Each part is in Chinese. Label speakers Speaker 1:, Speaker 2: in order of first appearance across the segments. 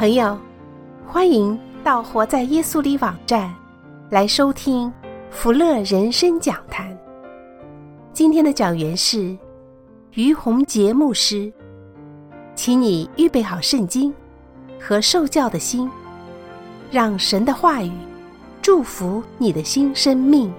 Speaker 1: 朋友，欢迎到活在耶稣里网站来收听福乐人生讲坛。今天的讲员是于洪杰牧师，请你预备好圣经和受教的心，让神的话语祝福你的新生命。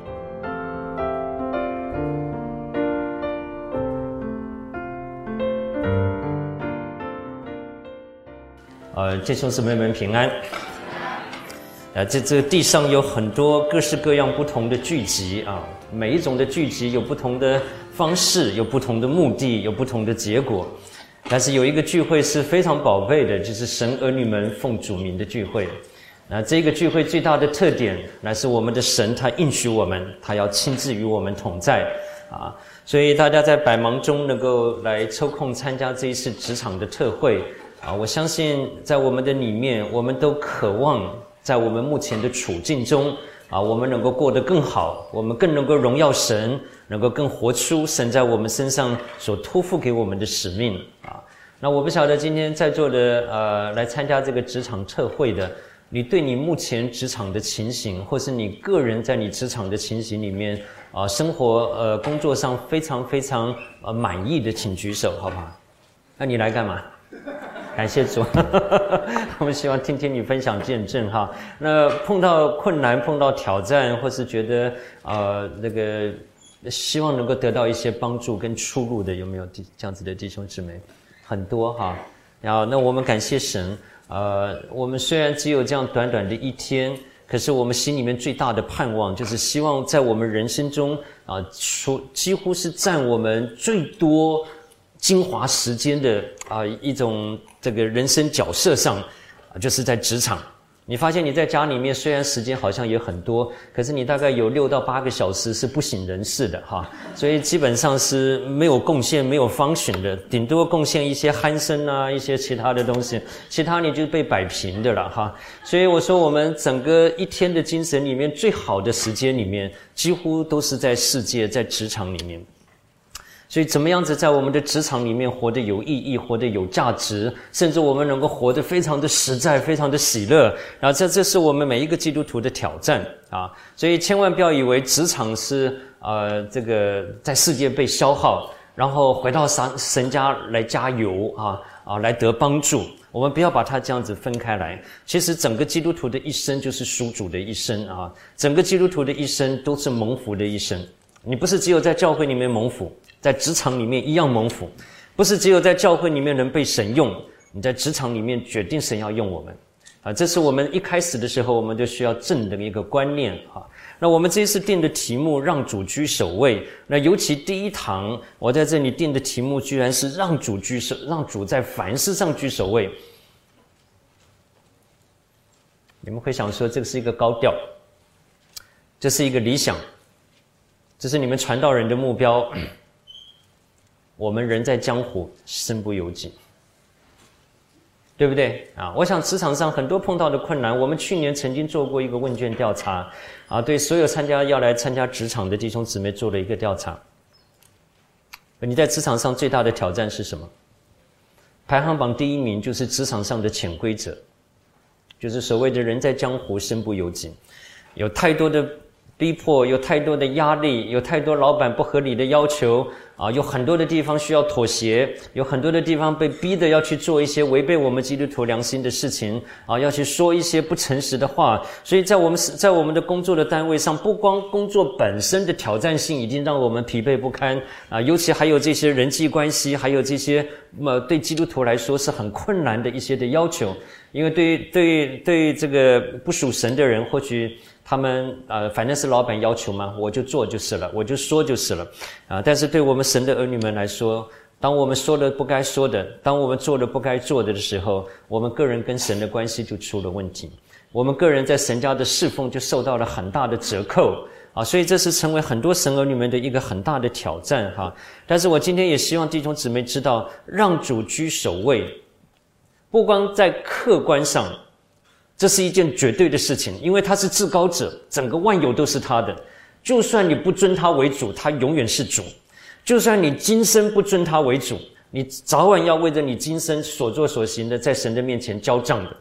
Speaker 2: 弟兄姊妹们平安。这个地上有很多各式各样不同的聚集啊，每一种的聚集有不同的方式，有不同的目的，有不同的结果。但是有一个聚会是非常宝贝的，就是神儿女们奉主名的聚会。那这个聚会最大的特点，乃是我们的神他应许我们，他要亲自与我们同在啊。所以大家在百忙中能够来抽空参加这一次职场的特会啊，我相信在我们的里面，我们都渴望在我们目前的处境中啊，我们能够过得更好，我们更能够荣耀神，能够更活出神在我们身上所托付给我们的使命啊。那我不晓得今天在座的来参加这个职场特会的，你对你目前职场的情形，或是你个人在你职场的情形里面啊，生活工作上非常满意的，请举手好不好？那你来干嘛？感谢主我们希望听听你分享见证哈。那碰到困难，碰到挑战，或是觉得希望能够得到一些帮助跟出路的，有没有这样子的弟兄姊妹？很多哈。然后那我们感谢神，我们虽然只有这样短短的一天，可是我们心里面最大的盼望就是希望在我们人生中几乎是占我们最多精华时间的一种这个人生角色上就是在职场。你发现你在家里面虽然时间好像也很多，可是你大概有6到8个小时是不省人事的哈，所以基本上是没有贡献，没有function的，顶多贡献一些鼾声啊，一些其他的东西，其他你就被摆平的了哈。所以我说我们整个一天的精神里面最好的时间里面，几乎都是在世界，在职场里面。所以怎么样子在我们的职场里面活得有意义，活得有价值，甚至我们能够活得非常的实在，非常的喜乐，然后这是我们每一个基督徒的挑战啊！所以千万不要以为职场是这个在世界被消耗，然后回到神家来加油来得帮助。我们不要把它这样子分开来。其实整个基督徒的一生就是属主的一生啊，整个基督徒的一生都是蒙福的一生。你不是只有在教会里面蒙福，在职场里面一样蒙福，不是只有在教会里面能被神用，你在职场里面决定神要用我们这是我们一开始的时候我们就需要正的一个观念那我们这一次定的题目让主居首位，那尤其第一堂我在这里定的题目居然是让主在凡事上居首位。你们会想说这是一个高调，这是一个理想，这是你们传道人的目标，我们人在江湖身不由己，对不对我想职场上很多碰到的困难，我们去年曾经做过一个问卷调查对所有要来参加职场的弟兄姊妹做了一个调查。你在职场上最大的挑战是什么？排行榜第1名就是职场上的潜规则，就是所谓的人在江湖身不由己，有太多的逼迫，有太多的压力，有太多老板不合理的要求有很多的地方需要妥协，有很多的地方被逼的要去做一些违背我们基督徒良心的事情要去说一些不诚实的话。所以在我们的工作的单位上，不光工作本身的挑战性已经让我们疲惫不堪尤其还有这些人际关系，还有这些对基督徒来说是很困难的一些的要求。因为对这个不属神的人，或许他们反正是老板要求嘛，我就做就是了，我就说就是了但是对我们神的儿女们来说，当我们说了不该说的，当我们做了不该做的时候，我们个人跟神的关系就出了问题，我们个人在神家的侍奉就受到了很大的折扣所以这是成为很多神儿女们的一个很大的挑战但是我今天也希望弟兄姊妹知道，让主居首位不光在客观上这是一件绝对的事情，因为他是至高者，整个万有都是他的，就算你不尊他为主，他永远是主，就算你今生不尊他为主，你早晚要为着你今生所做所行的在神的面前交账的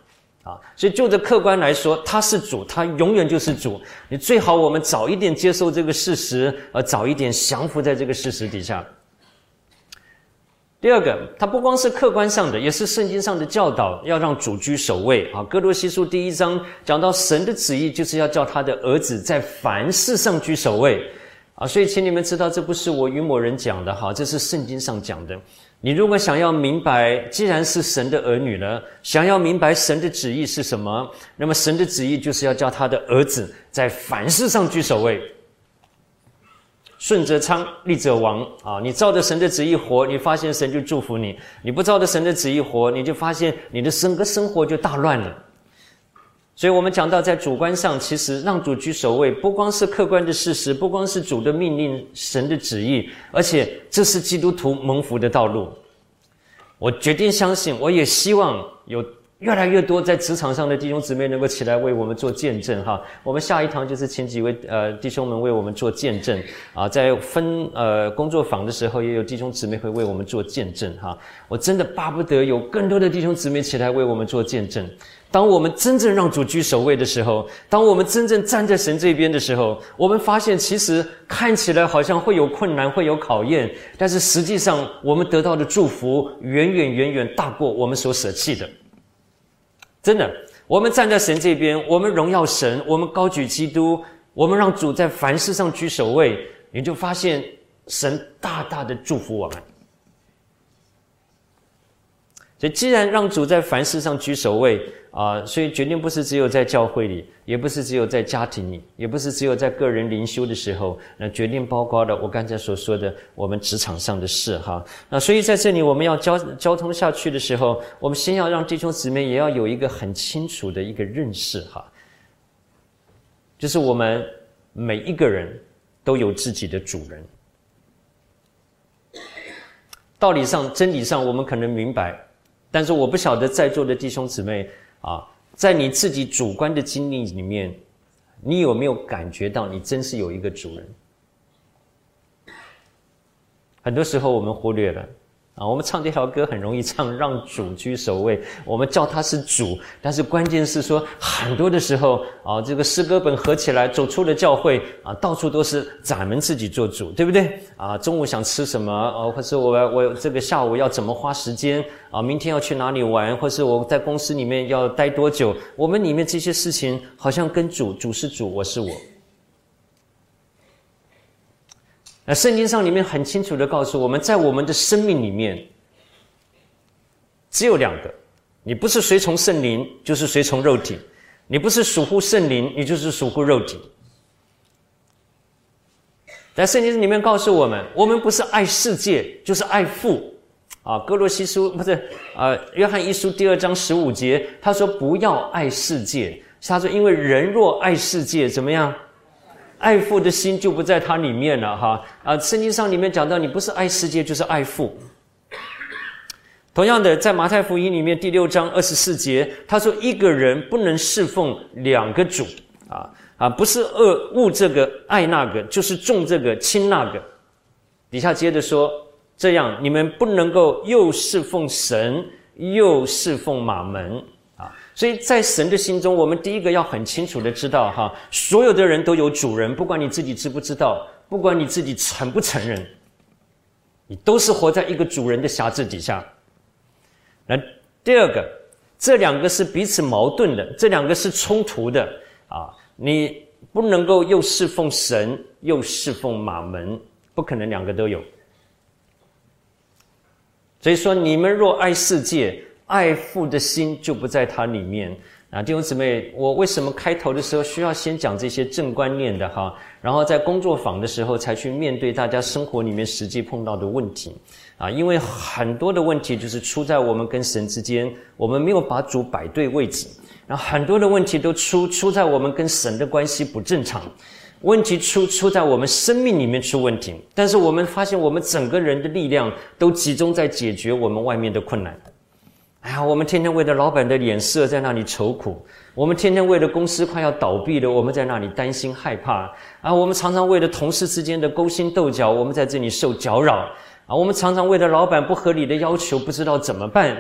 Speaker 2: 所以就着客观来说，他是主，他永远就是主。你最好我们早一点接受这个事实，早一点降服在这个事实底下。第二个，它不光是客观上的，也是圣经上的教导，要让主居首位。哥罗西书第1章讲到神的旨意就是要叫他的儿子在凡事上居首位。所以请你们知道，这不是我与某人讲的，这是圣经上讲的。你如果想要明白，既然是神的儿女了，想要明白神的旨意是什么，那么神的旨意就是要叫他的儿子在凡事上居首位。顺则昌，逆则亡你照着神的旨意活，你发现神就祝福你；你不照着神的旨意活，你就发现你的整个生活就大乱了。所以我们讲到在主观上，其实让主居首位，不光是客观的事实，不光是主的命令，神的旨意，而且这是基督徒蒙福的道路。我决定相信，我也希望有越来越多在职场上的弟兄姊妹能够起来为我们做见证我们下一堂就是请几位弟兄们为我们做见证在分工作坊的时候，也有弟兄姊妹会为我们做见证我真的巴不得有更多的弟兄姊妹起来为我们做见证。当我们真正让主居首位的时候，当我们真正站在神这边的时候，我们发现其实看起来好像会有困难，会有考验，但是实际上我们得到的祝福远远大过我们所舍弃的。真的，我们站在神这边，我们荣耀神，我们高举基督，我们让主在凡事上居首位，你就发现神大大的祝福我们。所以既然让主在凡事上居首位所以决定不是只有在教会里，也不是只有在家庭里，也不是只有在个人灵修的时候，那决定包括了我刚才所说的我们职场上的事那所以在这里我们要交通下去的时候，我们先要让弟兄姊妹也要有一个很清楚的一个认识就是我们每一个人都有自己的主人。道理上真理上我们可能明白，但是我不晓得在座的弟兄姊妹在你自己主观的经历里面，你有没有感觉到你真是有一个主人？很多时候我们忽略了我们唱这条歌很容易唱让主居首位，我们叫他是主，但是关键是说很多的时候这个诗歌本合起来走出了教会到处都是咱们自己做主，对不对中午想吃什么或是我这个下午要怎么花时间明天要去哪里玩，或是我在公司里面要待多久，我们里面这些事情好像跟主是主，我是我。那圣经上里面很清楚地告诉我们，在我们的生命里面只有两个，你不是随从圣灵，就是随从肉体；你不是属乎圣灵，你就是属乎肉体。在圣经里面告诉我们，我们不是爱世界，就是爱父哥罗西书不是约翰一书第2章15节，他说不要爱世界，他说因为人若爱世界怎么样，爱父的心就不在他里面了圣经上里面讲到，你不是爱世界就是爱父。同样的，在马太福音里面第6章24节，他说一个人不能侍奉两个主不是恶这个爱那个，就是重这个轻那个。底下接着说，这样你们不能够又侍奉神又侍奉马门所以在神的心中，我们第一个要很清楚的知道所有的人都有主人，不管你自己知不知道，不管你自己承不承认，你都是活在一个主人的辖制底下。那第二个，这两个是彼此矛盾的，这两个是冲突的你不能够又侍奉神又侍奉马门，不可能两个都有。所以说你们若爱世界，爱父的心就不在他里面弟兄姊妹，我为什么开头的时候需要先讲这些正观念的然后在工作坊的时候才去面对大家生活里面实际碰到的问题因为很多的问题就是出在我们跟神之间，我们没有把主摆对位置，然后很多的问题都出在我们跟神的关系不正常，问题出在我们生命里面出问题，但是我们发现我们整个人的力量都集中在解决我们外面的困难我们天天为了老板的脸色在那里愁苦，我们天天为了公司快要倒闭了，我们在那里担心害怕我们常常为了同事之间的勾心斗角，我们在这里受搅扰我们常常为了老板不合理的要求不知道怎么办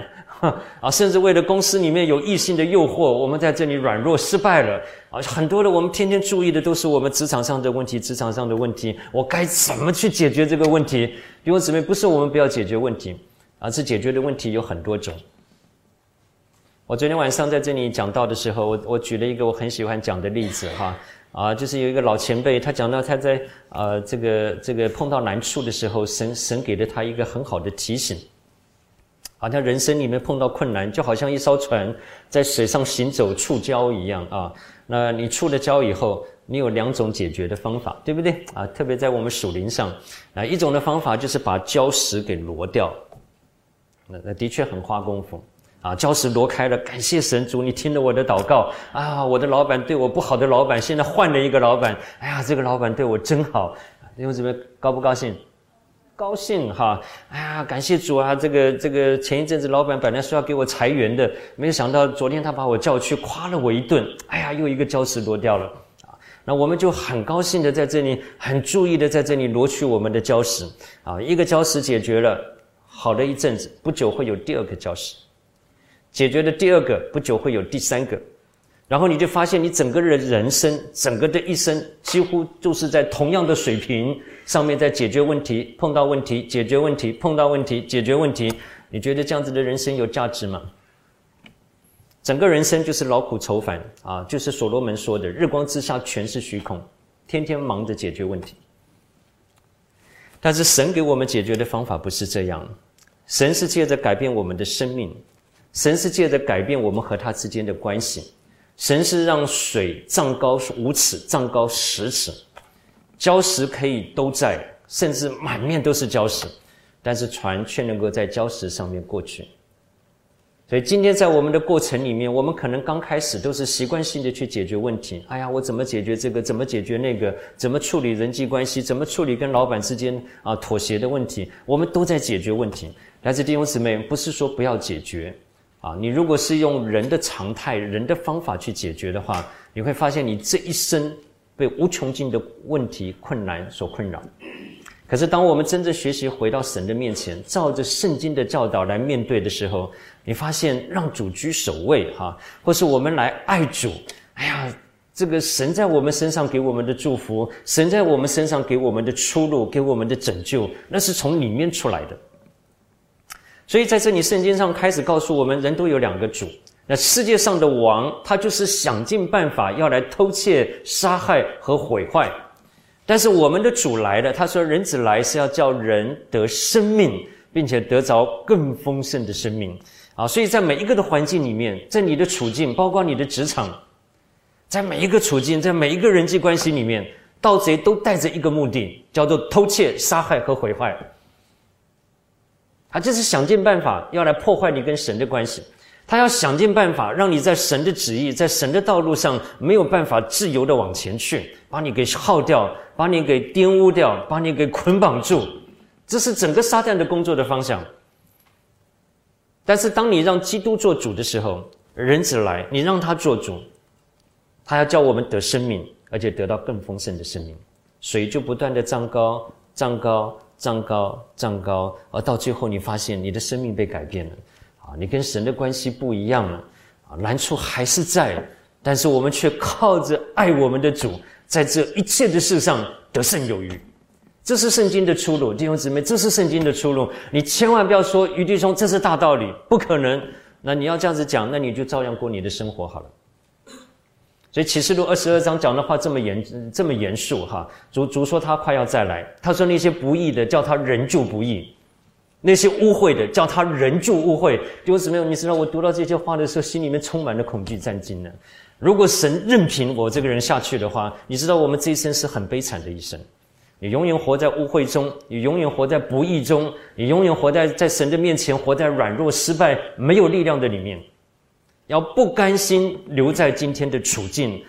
Speaker 2: 甚至为了公司里面有异性的诱惑，我们在这里软弱失败了很多的我们天天注意的都是我们职场上的问题，我该怎么去解决这个问题？弟兄姊妹，不是我们不要解决问题，而是解决的问题有很多种。我昨天晚上在这里讲道的时候，我举了一个我很喜欢讲的例子就是有一个老前辈，他讲到他在这个碰到难处的时候，神给了他一个很好的提醒。好像人生里面碰到困难，就好像一艘船在水上行走触礁一样那你触了礁以后，你有2种解决的方法，对不对特别在我们属灵上一种的方法就是把礁石给挪掉，那的确很花功夫礁石挪开了，感谢神，主你听了我的祷告我的老板对我不好的老板现在换了一个老板，这个老板对我真好，弟兄姊妹高不高兴？高兴感谢主这个前一阵子老板本来说要给我裁员的，没有想到昨天他把我叫去夸了我一顿，又一个礁石挪掉了那我们就很高兴的在这里，很注意的在这里挪去我们的礁石一个礁石解决了，好了一阵子，不久会有第2个礁石，解决的第2个，不久会有第3个，然后你就发现你整个的人生，整个的一生几乎就是在同样的水平上面在解决问题，碰到问题解决问题，碰到问题解决问题。你觉得这样子的人生有价值吗？整个人生就是劳苦愁烦就是所罗门说的日光之下全是虚空，天天忙着解决问题。但是神给我们解决的方法不是这样，神是借着改变我们的生命，神是借着改变我们和他之间的关系，神是让水涨高5尺，涨高10尺，礁石可以都在，甚至满面都是礁石，但是船却能够在礁石上面过去。所以今天在我们的过程里面，我们可能刚开始都是习惯性的去解决问题，我怎么解决这个，怎么解决那个，怎么处理人际关系，怎么处理跟老板之间妥协的问题，我们都在解决问题。但是弟兄姊妹，不是说不要解决你如果是用人的常态、人的方法去解决的话，你会发现你这一生被无穷尽的问题、困难所困扰。可是当我们真正学习回到神的面前，照着圣经的教导来面对的时候，你发现让主居首位或是我们来爱主，这个神在我们身上给我们的祝福，神在我们身上给我们的出路，给我们的拯救，那是从里面出来的。所以在这里圣经上开始告诉我们，人都有2个主。那世界上的王，他就是想尽办法要来偷窃、杀害和毁坏。但是我们的主来了，他说人子来是要叫人得生命，并且得着更丰盛的生命所以在每一个的环境里面，在你的处境，包括你的职场，在每一个处境，在每一个人际关系里面，盗贼都带着一个目的，叫做偷窃、杀害和毁坏。他就是想尽办法要来破坏你跟神的关系，他要想尽办法让你在神的旨意、在神的道路上没有办法自由的往前去，把你给耗掉，把你给玷污掉，把你给捆绑住。这是整个撒旦的工作的方向。但是当你让基督做主的时候，人子来，你让他做主，他要叫我们得生命，而且得到更丰盛的生命。水就不断的涨高，涨高，涨高，涨高，而到最后你发现你的生命被改变了你跟神的关系不一样了难处还是在，但是我们却靠着爱我们的主，在这一切的事上得胜有余。这是圣经的出路，弟兄姊妹，这是圣经的出路。你千万不要说于弟兄这是大道理，不可能。那你要这样子讲，那你就照样过你的生活好了。所以启示录22章讲的话这么严肃主说他快要再来，他说那些不义的叫他仍旧不义，那些污秽的叫他仍旧污秽。弟兄姊妹，你知道我读到这些话的时候，心里面充满了恐惧战惊呢。如果神任凭我这个人下去的话，你知道我们这一生是很悲惨的一生。你永远活在污秽中，你永远活在不义中，你永远活在神的面前活在软弱、失败、没有力量的里面。要不甘心留在今天的处境，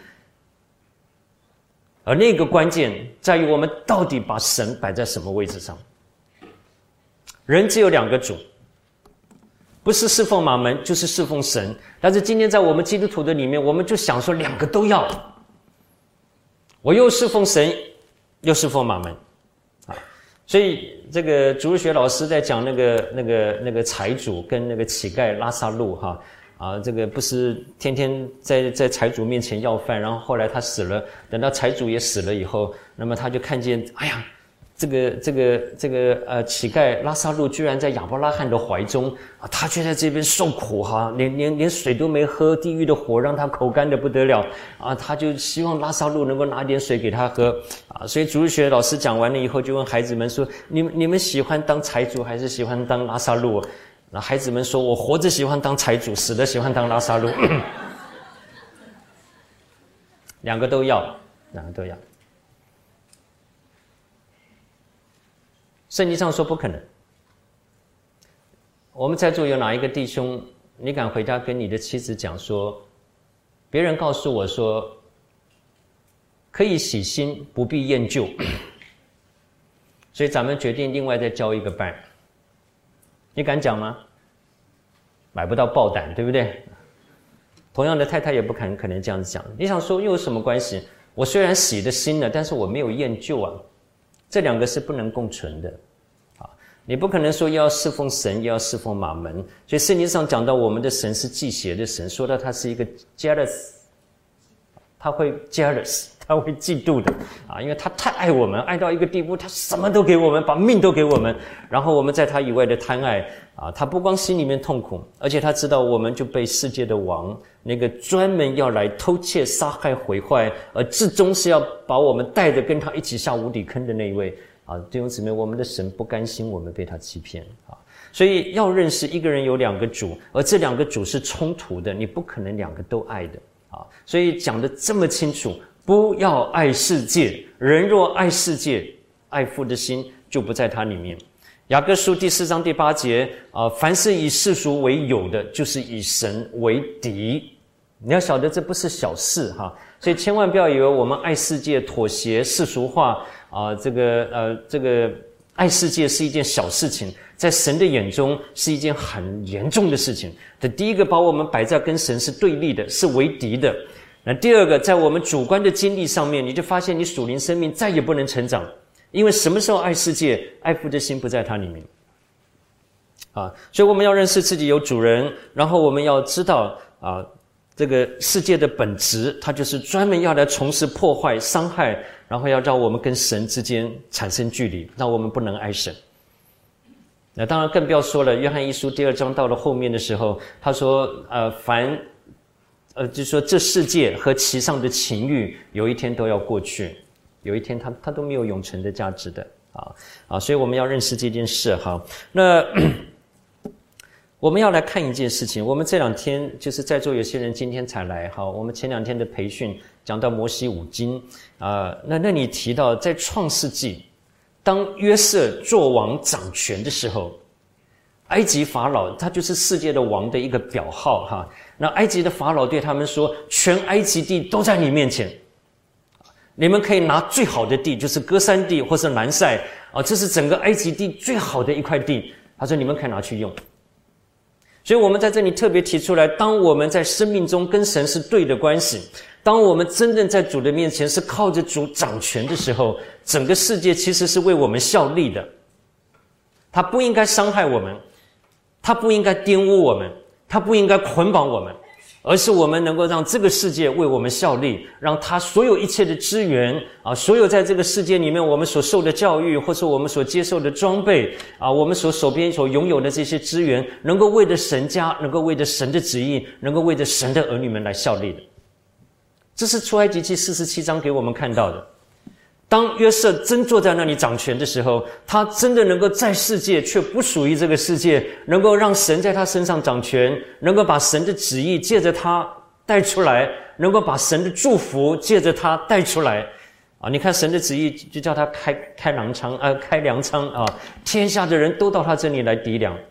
Speaker 2: 而那个关键在于我们到底把神摆在什么位置上。人只有2个主，不是侍奉马门就是侍奉神。但是今天在我们基督徒的里面，我们就想说2个都要，我又侍奉神又侍奉马门所以这个主日学老师在讲那个财主跟那个乞丐拉撒路哈这个不是天天在财主面前要饭，然后后来他死了，等到财主也死了以后，那么他就看见，哎呀，这个乞丐拉撒路居然在亚伯拉罕的怀中他却在这边受苦连水都没喝，地狱的火让他口干的不得了他就希望拉撒路能够拿点水给他喝所以主日学老师讲完了以后，就问孩子们说：你们喜欢当财主还是喜欢当拉撒路？那孩子们说：我活着喜欢当财主，死了喜欢当拉撒路。两个都要。圣经上说不可能。我们在座有哪一个弟兄，你敢回家跟你的妻子讲说，别人告诉我说可以洗心不必验旧，所以咱们决定另外再交一个伴，你敢讲吗？买不到爆胆，对不对？同样的，太太也不可能这样子讲。你想说又有什么关系？我虽然洗了心了，但是我没有验旧这两个是不能共存的你不可能说要侍奉神又要侍奉马门。所以圣经上讲到我们的神是忌邪的神，说到他是一个 jealous， 他会 jealous， 他会嫉妒的因为他太爱我们，爱到一个地步，他什么都给我们，把命都给我们，然后我们在他以外的贪爱他不光心里面痛苦，而且他知道我们就被世界的王，那个专门要来偷窃杀害毁坏，而至终是要把我们带着跟他一起下无底坑的那一位弟兄姊妹，我们的神不甘心我们被他欺骗所以要认识一个人有两个主，而这两个主是冲突的，你不可能两个都爱的所以讲得这么清楚，不要爱世界，人若爱世界，爱父的心就不在他里面。雅各书第4章第8节凡是以世俗为友的，就是以神为敌。你要晓得这不是小事所以千万不要以为我们爱世界、妥协、世俗化这个爱世界是一件小事情，在神的眼中是一件很严重的事情。第一个把我们摆在跟神是对立的，是为敌的。那第二个，在我们主观的经历上面，你就发现你属灵生命再也不能成长，因为什么时候爱世界，爱父的心不在它里面所以我们要认识自己有主人，然后我们要知道这个世界的本质，它就是专门要来从事破坏、伤害，然后要让我们跟神之间产生距离，让我们不能爱神。那当然更不要说了，约翰一书第2章到了后面的时候，他说就是说这世界和其上的情欲有一天都要过去，有一天它都没有永恒的价值的所以我们要认识这件事那我们要来看一件事情，我们这2天就是在座有些人今天才来我们前2天的培训讲到摩西五经那你提到在创世纪，当约瑟做王掌权的时候，埃及法老他就是世界的王的一个表号那埃及的法老对他们说，全埃及地都在你面前，你们可以拿最好的地，就是歌珊地或是南塞这是整个埃及地最好的一块地，他说你们可以拿去用。所以我们在这里特别提出来，当我们在生命中跟神是对的关系，当我们真正在主的面前是靠着主掌权的时候，整个世界其实是为我们效力的。他不应该伤害我们，他不应该玷污我们，他不应该捆绑我们，而是我们能够让这个世界为我们效力，让他所有一切的资源所有在这个世界里面我们所受的教育，或是我们所接受的装备我们手边所拥有的这些资源，能够为着神家，能够为着神的旨意，能够为着神的儿女们来效力的。这是出埃及记47章给我们看到的。当约瑟真坐在那里掌权的时候，他真的能够在世界却不属于这个世界，能够让神在他身上掌权，能够把神的旨意借着他带出来，能够把神的祝福借着他带出来你看神的旨意就叫他开粮仓天下的人都到他这里来籴粮，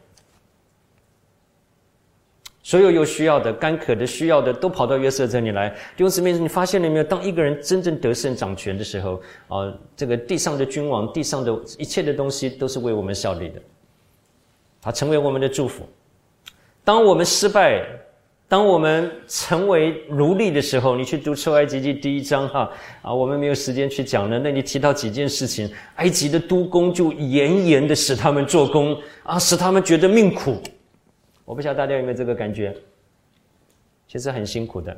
Speaker 2: 所有有需要的、干渴的、需要的都跑到约瑟这里来。弟兄姊妹，你发现了没有？当一个人真正得胜掌权的时候这个地上的君王、地上的一切的东西都是为我们效力的，他成为我们的祝福。当我们失败， 当我们成为奴隶的时候，你去读出埃及记第1章我们没有时间去讲了。那里提到几件事情，埃及的督工就严严的使他们做工使他们觉得命苦。我不晓得大家有没有这个感觉，其实很辛苦的。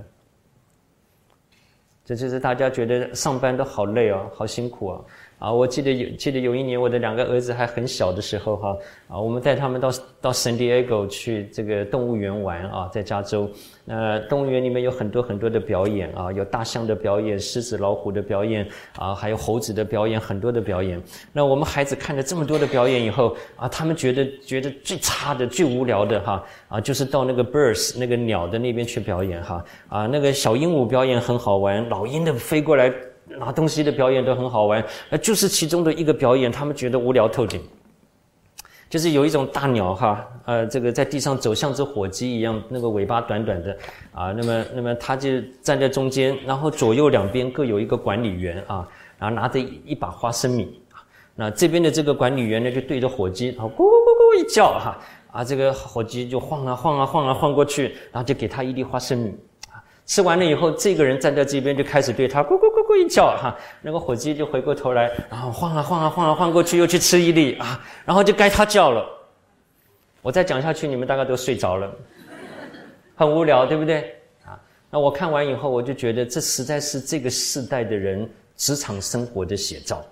Speaker 2: 这就是大家觉得上班都好累好辛苦我记得有一年我的2个儿子还很小的时候我们带他们到 San Diego 去这个动物园玩在加州。动物园里面有很多很多的表演有大象的表演、狮子老虎的表演还有猴子的表演，很多的表演。那我们孩子看了这么多的表演以后他们觉得最差的、最无聊的就是到那个 birds 那个鸟的那边去表演那个小鹦鹉表演很好玩，老鹰的飞过来拿东西的表演都很好玩，就是其中的一个表演他们觉得无聊透顶。就是有一种大鸟这个在地上走像只火鸡一样，那个尾巴短短的那么它就站在中间，然后左右两边各有一个管理员然后拿着一把花生米那这边的这个管理员呢就对着火鸡咕咕咕咕一叫这个火鸡就晃过去，然后就给他一粒花生米吃完了以后，这个人站在这边就开始对他咕咕咕咕一叫那个火鸡就回过头来，然后晃过去又去吃一粒然后就该他叫了。我再讲下去你们大概都睡着了，很无聊对不对那我看完以后我就觉得这实在是这个世代的人职场生活的写照。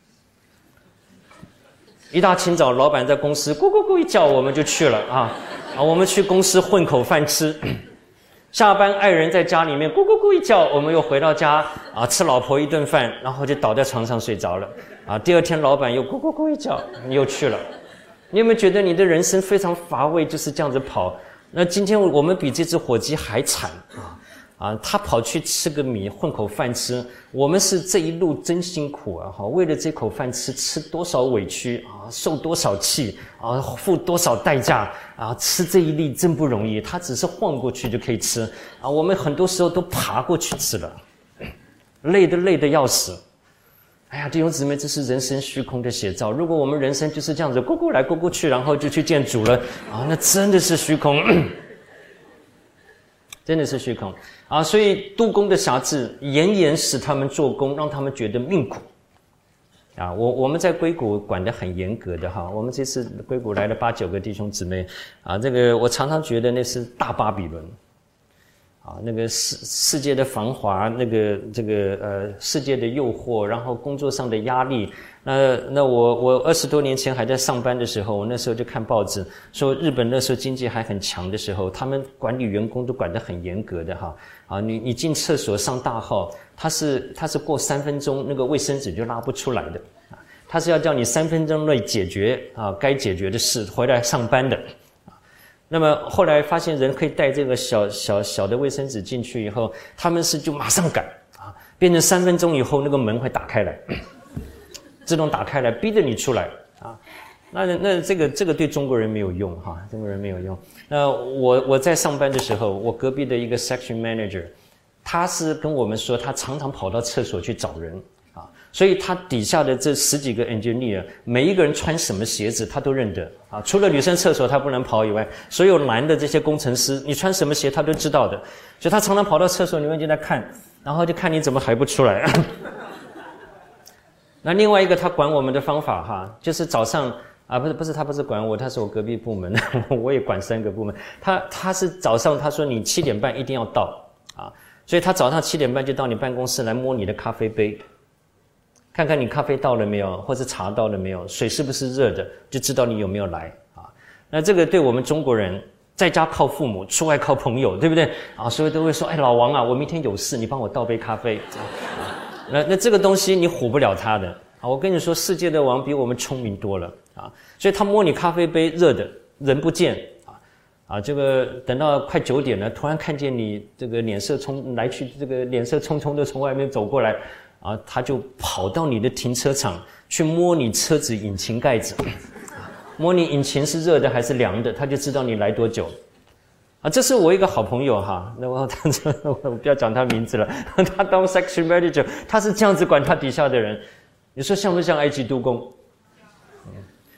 Speaker 2: 一大清早老板在公司咕咕咕一叫我们就去了我们去公司混口饭吃。下班爱人在家里面咕咕咕一叫，我们又回到家吃老婆一顿饭，然后就倒在床上睡着了第二天老板又咕咕咕一叫，你又去了。你有没有觉得你的人生非常乏味，就是这样子跑？那今天我们比这只火鸡还惨他跑去吃个米混口饭吃，我们是这一路真辛苦为了这口饭吃多少委屈受多少气付多少代价吃这一粒真不容易。他只是晃过去就可以吃我们很多时候都爬过去吃了，累得要死。哎呀，弟兄姊妹，这是人生虚空的写照。如果我们人生就是这样子咕咕来咕咕去，然后就去见主了那真的是虚空真的是虚空所以督工的辖制严严使他们做工，让他们觉得命苦我们在硅谷管得很严格的我们这次硅谷来了8、9个弟兄姊妹这个我常常觉得那是大巴比伦那个世界的繁华，那个世界的诱惑，然后工作上的压力。那我20多年前还在上班的时候，我那时候就看报纸说日本那时候经济还很强的时候，他们管理员工都管得很严格的你进厕所上大号，他是过3分钟那个卫生纸就拉不出来的他是要叫你3分钟内解决该解决的事回来上班的。那么后来发现人可以带这个小的卫生纸进去以后，他们是就马上改变成3分钟以后那个门会打开来自动打开来逼着你出来那这个对中国人没有用中国人没有用。那我在上班的时候，我隔壁的一个 section manager 他是跟我们说他常常跑到厕所去找人所以他底下的这10几个 engineer 每一个人穿什么鞋子他都认得除了女生厕所他不能跑以外，所有男的这些工程师你穿什么鞋他都知道的，所以他常常跑到厕所里面就在看，然后就看你怎么还不出来那另外一个他管我们的方法就是早上不是他不是管我，他是我隔壁部门我也管3个部门。他是早上他说你7点半一定要到所以他早上7点半就到你办公室来摸你的咖啡杯，看看你咖啡到了没有，或者茶到了没有，水是不是热的，就知道你有没有来那这个对我们中国人在家靠父母，出外靠朋友，对不对所以都会说老王我明天有事，你帮我倒杯咖啡那这个东西你唬不了他的我跟你说，世界的王比我们聪明多了所以他摸你咖啡杯热的，人不见这个等到快9点了，突然看见你这个脸色冲冲的从外面走过来他就跑到你的停车场去摸你车子引擎盖子摸你引擎是热的还是凉的，他就知道你来多久这是我一个好朋友那我不要讲他名字了他当 section manager 他是这样子管他底下的人，你说像不像埃及督工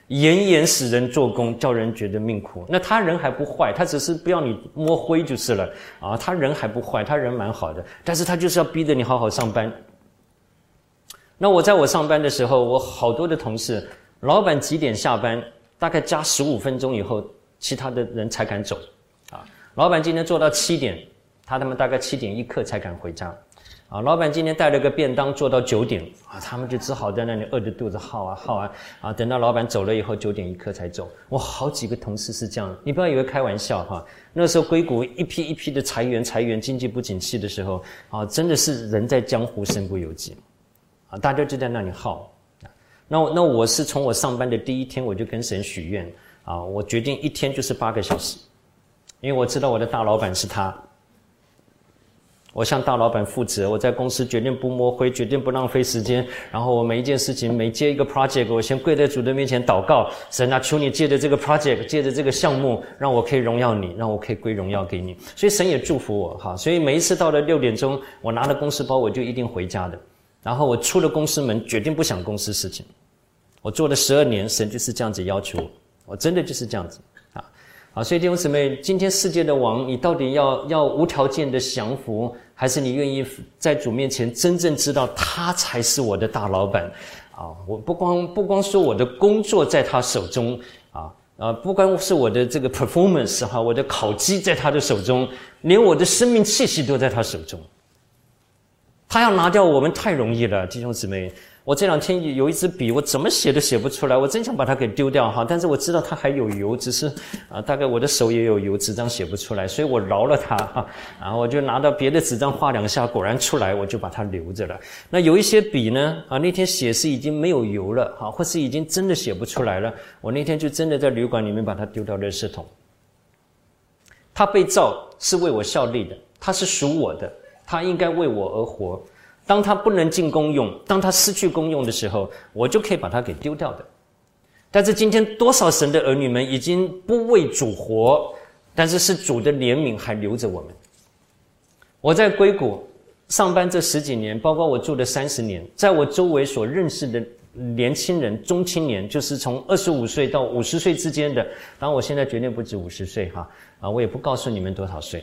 Speaker 2: 严严使人做工，叫人觉得命苦。那他人还不坏，他只是不要你摸灰就是了啊。他人还不坏，他人蛮好的，但是他就是要逼着你好好上班。那我在我上班的时候，我好多的同事，老板几点下班，大概加15分钟以后，其他的人才敢走啊。老板今天做到7点，他们大概7点1刻才敢回家。啊，老板今天带了个便当做到9点啊，他们就只好在那里饿着肚子耗啊，等到老板走了以后9点1刻才走。我好几个同事是这样，你不要以为开玩笑哈。那时候硅谷一批一批的裁员，经济不景气的时候啊，真的是人在江湖身不由己啊，大家就在那里耗。那我是从我上班的第一天我就跟神许愿啊，我决定一天就是8个小时，因为我知道我的大老板是他。我向大老板负责，我在公司绝对不摸灰，绝对不浪费时间。然后我每一件事情，每接一个 project， 我先跪在主的面前祷告，神啊，求你借着这个 project， 借着这个项目，让我可以荣耀你，让我可以归荣耀给你。所以神也祝福我哈。所以每一次到了6点钟，我拿了公司包，我就一定回家的。然后我出了公司门，决定不想公司事情。我做了12年，神就是这样子要求我，我真的就是这样子。好，所以弟兄姊妹，今天世界的王，你到底要无条件的降服，还是你愿意在主面前真正知道他才是我的大老板啊？我不光说我的工作在他手中啊，不光是我的这个 performance 哈，我的考绩在他的手中，连我的生命气息都在他手中。他要拿掉我们太容易了，弟兄姊妹。我这2天有一支笔，我怎么写都写不出来，我真想把它给丢掉哈，但是我知道它还有油，只是大概我的手也有油，纸张写不出来，所以我饶了它哈，然后我就拿到别的纸张画2下，果然出来，我就把它留着了。那有一些笔呢那天写是已经没有油了或是已经真的写不出来了，我那天就真的在旅馆里面把它丢到垃圾桶。它被造是为我效力的，它是属我的，它应该为我而活。当它不能进功用，当它失去功用的时候，我就可以把它给丢掉的。但是今天多少神的儿女们已经不为主活，但是主的怜悯还留着我们。我在硅谷上班这10几年，包括我住的30年，在我周围所认识的年轻人、中青年，就是从25岁到50岁之间的，当然我现在绝对不止50岁我也不告诉你们多少岁。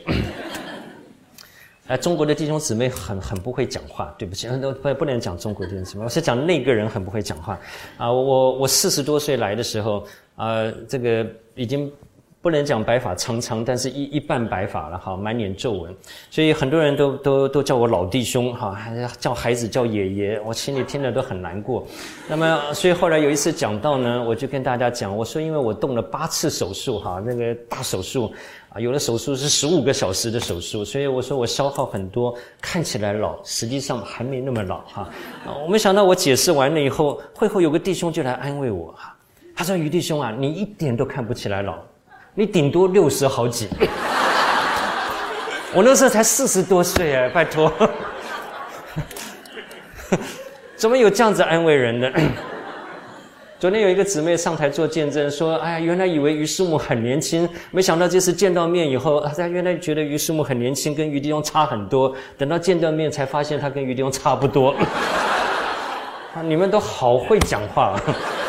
Speaker 2: 中国的弟兄姊妹很不会讲话，对不起，不能讲中国弟兄姊妹，我是讲那个人很不会讲话我40多岁来的时候这个已经不能讲白发苍苍，但是一半白发了满脸皱纹，所以很多人都叫我老弟兄还叫孩子叫爷爷，我心里听了都很难过。那么所以后来有一次讲道呢，我就跟大家讲，我说因为我动了8次手术那个大手术有的手术是15个小时的手术，所以我说我消耗很多，看起来老，实际上还没那么老我没想到我解释完了以后，会后有个弟兄就来安慰我他说于弟兄你一点都看不起来老，你顶多60好几。我那时候才40多岁拜托。怎么有这样子安慰人的？昨天有一个姊妹上台做见证说，哎呀，原来以为于师母很年轻，没想到这次见到面以后，她原来觉得于师母很年轻，跟于弟兄差很多，等到见到面才发现她跟于弟兄差不多。你们都好会讲话。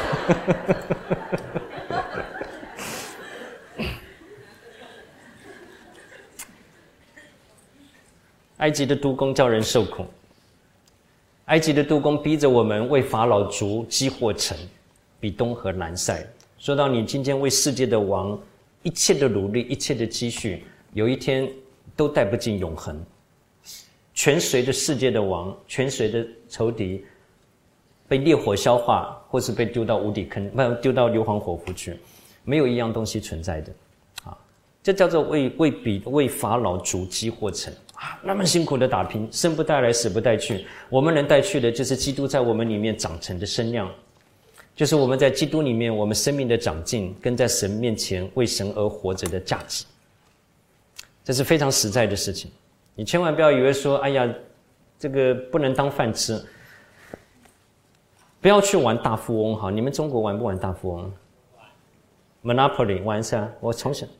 Speaker 2: 埃及的督工叫人受苦，埃及的督工逼着我们为法老族积获成，比东和南塞。说到你今天为世界的王，一切的努力，一切的积蓄，有一天都带不进永恒。全随着世界的王，全随着仇敌，被烈火消化，或是被丢到无底坑，丢到硫磺火湖去，没有一样东西存在的这叫做为法老族积获成那么辛苦的打拼，生不带来，死不带去。我们能带去的就是基督在我们里面长成的身量，就是我们在基督里面我们生命的长进，跟在神面前为神而活着的价值。这是非常实在的事情。你千万不要以为说，哎呀，这个不能当饭吃。不要去玩大富翁你们中国玩不玩大富翁 ？Monopoly 玩一下，我从小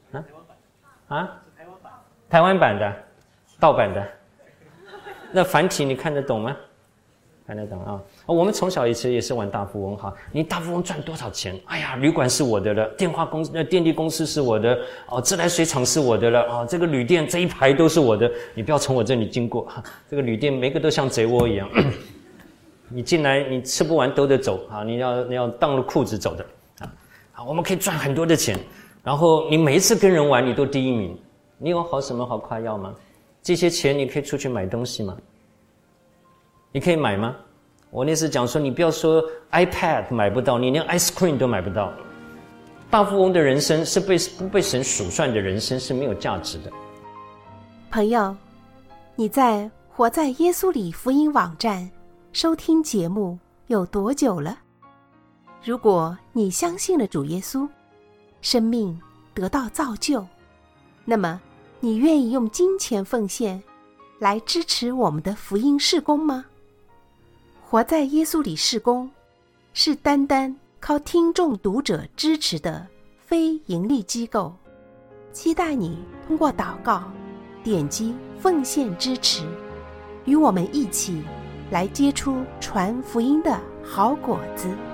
Speaker 2: 台湾版的，盗版的。那繁体你看得懂吗？ 看得懂啊？我们从小其实也是玩大富翁哈，你大富翁赚多少钱？哎呀，旅馆是我的了，电力公司是我的，自来水厂是我的了，这个旅店这一排都是我的，你不要从我这里经过，这个旅店每个都像贼窝一样，你进来你吃不完兜着走啊，你要当了裤子走的啊，我们可以赚很多的钱，然后你每一次跟人玩你都第一名，你有什么好夸耀吗？这些钱你可以出去买东西吗？你可以买吗？我那次讲说，你不要说 iPad 买不到，你连 ice cream 都买不到。大富翁的人生是不被神数算的人生，是没有价值的。
Speaker 1: 朋友，你在活在耶稣里福音网站收听节目有多久了？如果你相信了主耶稣，生命得到造就，那么你愿意用金钱奉献来支持我们的福音事工吗？活在耶稣里事工是单单靠听众读者支持的非盈利机构，期待你通过祷告点击奉献支持，与我们一起来结出传福音的好果子。